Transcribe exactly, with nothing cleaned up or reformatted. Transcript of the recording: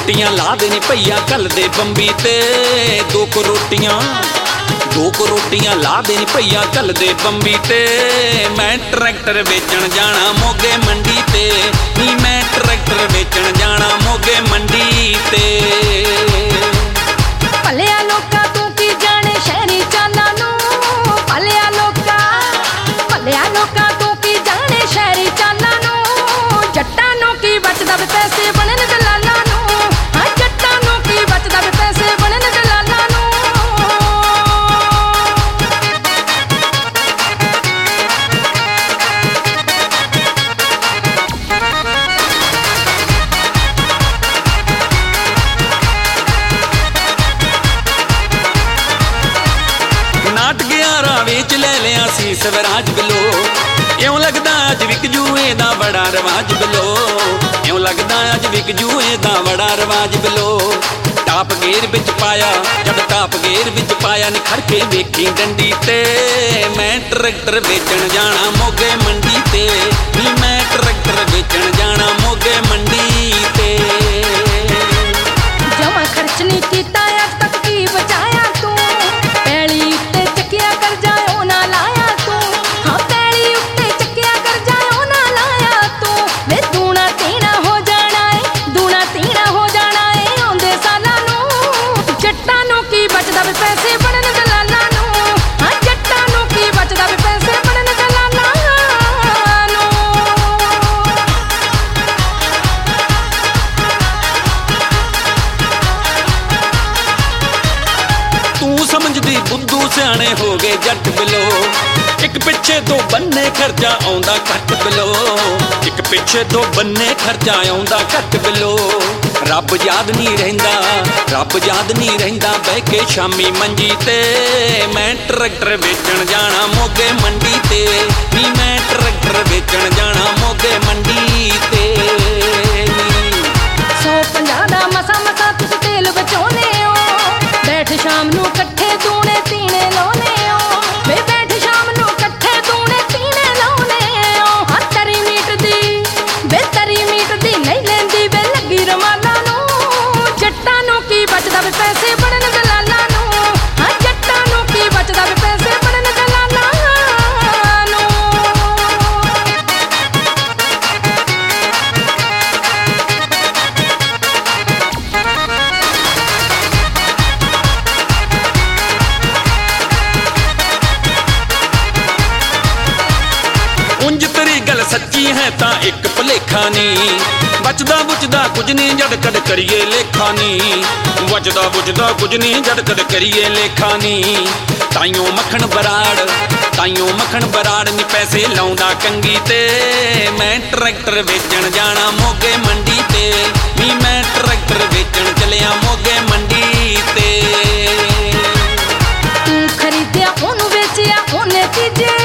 रोटियां ला देने भैया कल दे बंबी ते दो को रोटियां दो को रोटियां ला देने भैया कल दे बंबी ते मैं ट्रैक्टर बेचण जाना मोगे मंडी ते नी मैं ट्रैक्टर बेचण जाना मोगे मंडी ते भलिया लोका तू की जाने शहरी चाला नू भलिया लोका भलिया लोका तू की जाने शहरी चाला नू जट्टां नू की बचदा वे पैसे बनन दलालां नू हां जट्टां नू की बचदा वे पैसे बनन दलालां नू नाट ग्यारह विच ले लिया सी स्वराज बिलो इउं लगदा अज विक जूए दा बड़ा रवाज बिलो इउं लगदा अज विक जूए दा बड़ा रवाज बिलो टाप गेर विच पाया जब टाप गेर विच पाया निखर के वेखी डंडी ते मैं ट्रैक्टर बेचण जाना मोगे मंडी ते नी मैं ट्रैक्टर बेचण जाना मोगे मंडी ते जमा खर्च नहीं कीता अज तक की बचाया तू पैली उत्ते चकिया कर जाओ ना लाया तू हाँ पैली उत्ते चकिया कर जाओ ना लाया तू वे दूना तीना हो जाना है दूना तीना हो जाना है आंदे सालां नू जट्टां नू की बचदा वे पैसे बनन दलालां नू हाँ जट्टां नू की बचदा वे पैसे बनन दलालां नू तू समझदी बुद्धू सियाणे हो गए जट बिलो एक पिछे दो बन्ने खर्चा आउंदा घट बिलो एक पिछे दो बन्ने खर्चा आउंदा घट बिलो रब याद नहीं रहिंदा रब याद नहीं रहिंदा बह के शामी मंजी ते मैं ट्रैक्टर बेचण जाना मोगे मंडी ते नी मैं ट्रैक्टर बेचण जाना मोगे मंडी ते सौ पंजाह दा मसा मसा तुस तेल बचाउने हो बैठ शाम नू कट्ठे तूने तीने लाउने हो वे बैठ शाम नू कट्ठे तूने तीने लाउने हो हाँ तरी मीट दी वे तरी मीट दी नहीं लेंदी वे लगी रमाला नू जट्टां नू की बचदा वे पैसे बनन दलालां नू हाँ जट्टां नू की बचदा वे पैसे बनन दलालां नू उंज तेरी गल सच्ची है ता एक भुलेखा नी बचदा बुचदा कुछ नहीं जद कद करिए लेखा नी बचदा बुचदा कुछ नहीं जद कद करिए लेखा नी ताइयों मक्खन बराड़ ताइयों मक्खन बराड़ नी पैसे लाउंदा कंगी ते मैं ट्रैक्टर बेचण जाना मोगे मंडी ते नी मैं ट्रैक्टर बेचण चलिया मोगे मंडी ते तू खरीदिया ओनू बेचिया ओने तीजे